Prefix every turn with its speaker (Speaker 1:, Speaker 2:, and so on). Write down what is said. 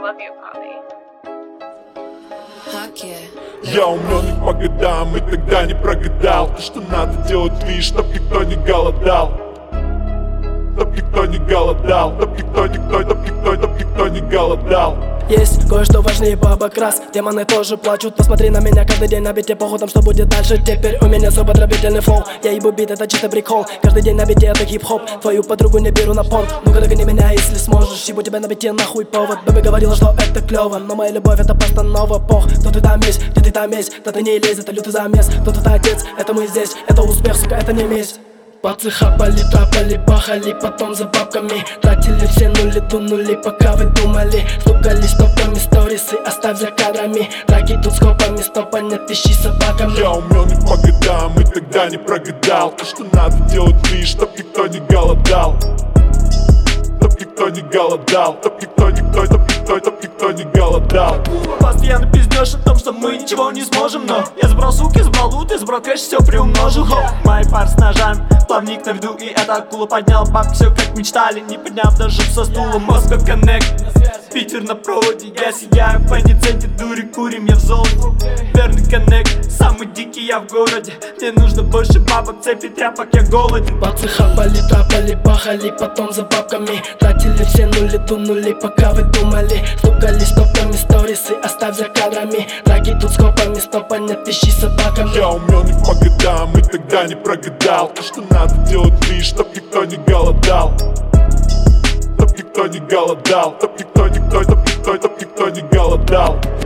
Speaker 1: love you, Poppy.
Speaker 2: Я умен по годам и тогда не прогадал. То, что надо делать, видишь, чтоб никто не голодал. Чтоб никто не голодал. Чтоб никто не голодал.
Speaker 3: Есть кое-что важнее бабок раз. Демоны тоже плачут. Посмотри на меня каждый день на бите, похуй там, что будет дальше. Теперь у меня зубодробительный флоу. Я ебу бит, это чисто прикол. Каждый день на бите это хип-хоп. Твою подругу не беру на понт. Ну-ка догони меня, если сможешь. Ебу тебя на бите, нахуй повод. Бэби говорила, что это клево, но моя любовь это постанова. Пох, кто ты там есть, где ты там есть. Да ты не лезь, это лютый замес. Кто-то отец, это мы здесь. Это успех, сука, это не месть. Пацы хапали, трапали, бахали, потом за бабками тратили все нули, дунули, пока вы думали. Стукались стопами, сторисы, оставь за кадрами. Драки тут скопами, стопа, нет, ищи собаками.
Speaker 2: Я умен и по годам, и тогда не прогадал. То, что надо делать, видишь, чтоб никто не голодал. Чтоб никто не голодал. Чтоб никто не голодал.
Speaker 4: Постоянно пиздешь о том, что мы ничего не сможем. Но я забрал суки, забрал лут, и забрал кэш, все приумножил. Мои пар с ножами, плавник на виду, и эта акула подняла бабки, все как мечтали, не подняв даже со стула. Москва коннект, Питер на проводе, я сияю по неценте, дури курим, я в золоте. Верный коннект, самый дикий я в городе. Мне нужно больше бабок, цепи тряпок, я голоден.
Speaker 3: Пацы хапали, трапали, бахали, потом за бабками тратили все нули, дунули, пока вы думали. Стукались стопами, сторисы, оставь за кадрами. Драки тут скопами, стопа, нет, ищи собаками.
Speaker 2: Я умен и по годам, и тогда не прогадал. То, что надо делать, видишь, чтоб никто не голодал. Чтоб никто не голодал. Чтоб никто не голодал.